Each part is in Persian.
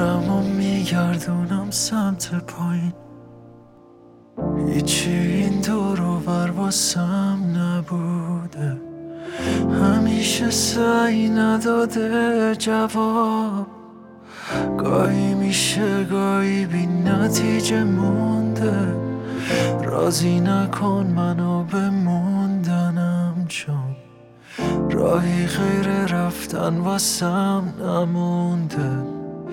سرم و میگردونم سمت پایین. هیچی این دور و بر واسم نبوده، همیشه سعی نداده جواب. گاهی میشه گاهی بی نتیجه مونده. راضی نکن منو به موندنم، چون راهی غیر رفتن واسم نمونده.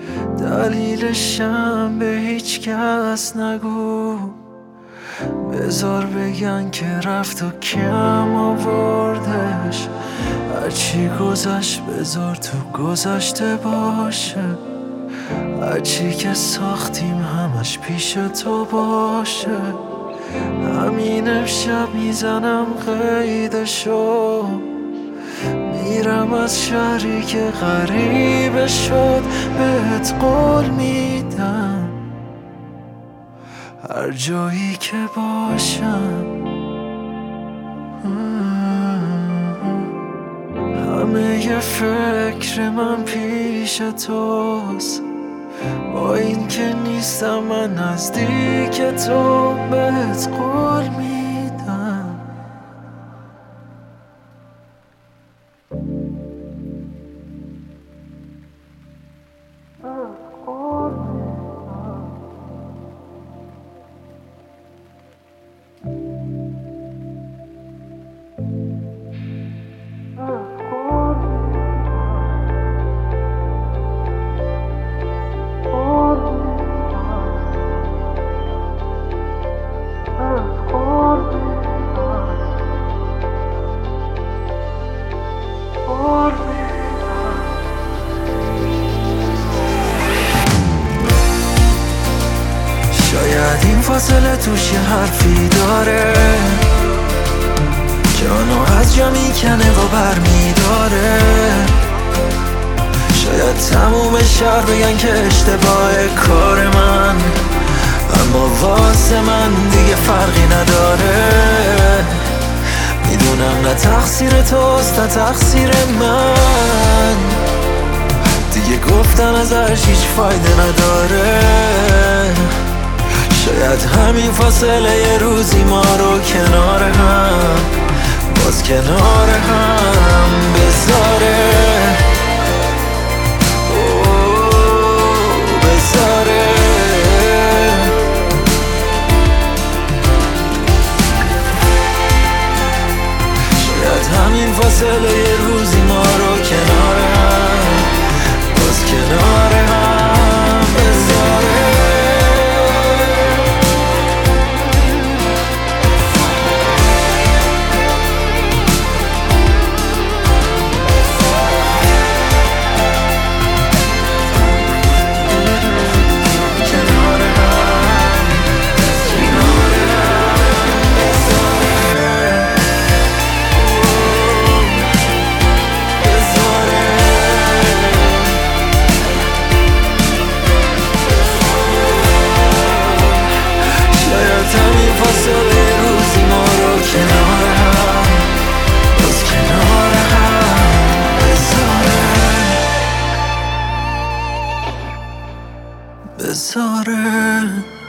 دلیلشم به هیچ کس نگو، بذار بگن که رفت و کم آوردش. هرچی گذشت بذار تو گذشته باشه، هرچی که ساختیم همش پیش تو باشه. همین امشب میزنم قیدشو، میرم از شهری که غریبه شد. بهت قول میدم هر جایی که باشم همه ی فکر من پیش توست. با این که نیستم من نزدیک تو، بهت قول میدم. شاید این فاصله توش یه حرفی داره، جانو از جا میکنه و بر میداره. شاید تموم شهر بگن که اشتباه کار من، اما واسه من دیگه فرقی نداره. میدونم نه تقصیر توست نه تقصیر من، دیگه گفتن ازش هیچ فایده نداره. شاید همین فاصله یه روزی ما رو کنار هم، باز کنار هم بذاره. بذاره شاید همین فاصله یه روزی ما رو کنار هم، باز کنار هم بذاره. بذاره